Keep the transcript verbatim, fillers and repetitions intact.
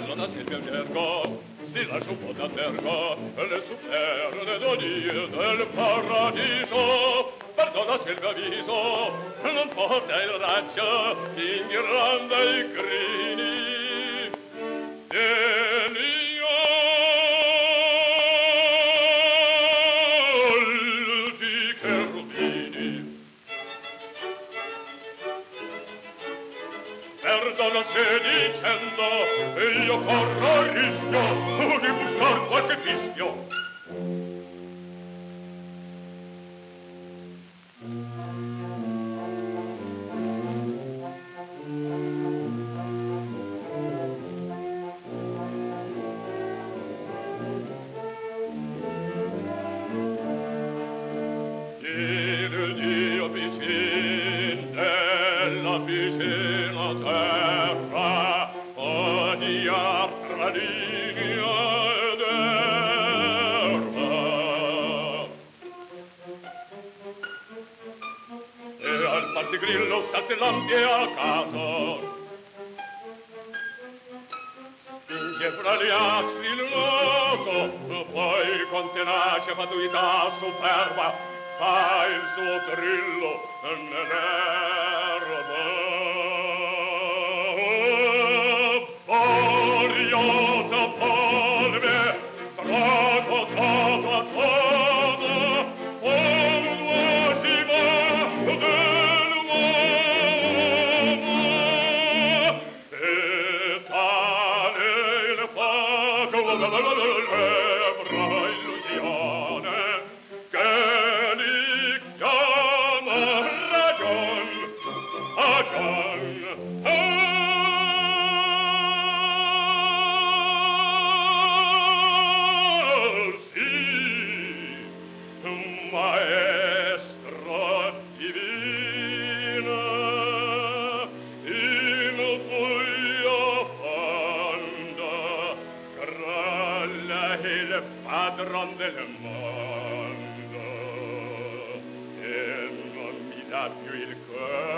da Silvia Gergo, si lascia un po' da tergo, le superne d'odie del paradiso, perdona Silvia Viso, non porta il raggio, in grande i grini, degli alti cherubini. Perdona se dicendo io corro il rischio di buscar qualche fischio. Il Dio vicin della vicina terra ogni altra linea ed erba e al partigrillo saltellante a caso spinge fra gli assi il loco, poi con tenace fatuità superba fa il suo trillo nell'erba. Furiosa polve, trago capo a capo, polvo si va dell'uomo, e tale il fuoco l'ebra illusione, che li chiama ragion, ragion, ah, sì, maestro divino, in buio fondo, crolla il padron del mondo, e non mi dà più il cuore.